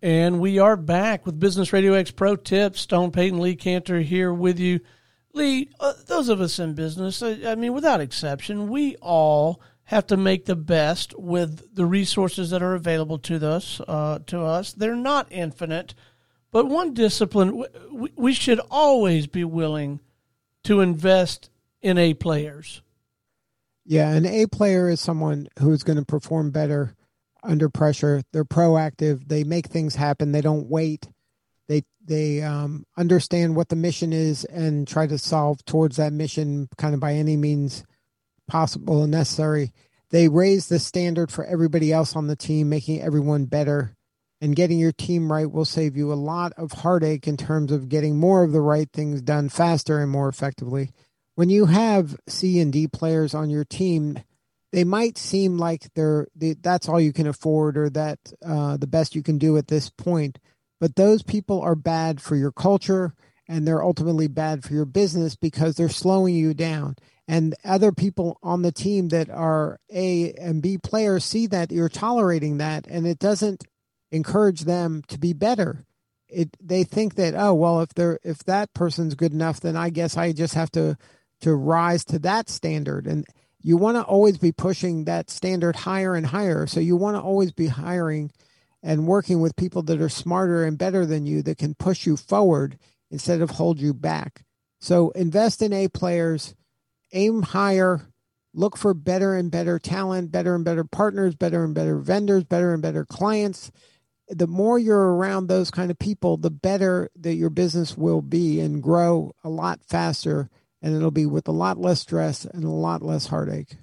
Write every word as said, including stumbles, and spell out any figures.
And we are back with Business Radio X Pro Tips. Stone Payton, Lee Cantor here with you. Lee, uh, those of us in business, I, I mean, without exception, we all have to make the best with the resources that are available to us. Uh, to us, they're not infinite, but one discipline we, we should always be willing to invest in A players. Yeah, an A player is someone who's going to perform better under pressure. They're proactive. They make things happen. They don't wait. They they um, understand what the mission is and try to solve towards that mission kind of by any means possible and necessary. They raise the standard for everybody else on the team, making everyone better. And getting your team right will save you a lot of heartache in terms of getting more of the right things done faster and more effectively. When you have C and D players on your team, they might seem like they're they, that's all you can afford or that uh, the best you can do at this point. But those people are bad for your culture, and they're ultimately bad for your business because they're slowing you down. And other people on the team that are A and B players see that you're tolerating that, and it doesn't encourage them to be better. It they think that, oh, well, if they're if that person's good enough, then I guess I just have to to rise to that standard. And you want to always be pushing that standard higher and higher. So you want to always be hiring and working with people that are smarter and better than you that can push you forward instead of hold you back. So invest in A players, aim higher, look for better and better talent, better and better partners, better and better vendors, better and better clients. The more you're around those kind of people, the better that your business will be and grow a lot faster. And it'll be with a lot less stress and a lot less heartache.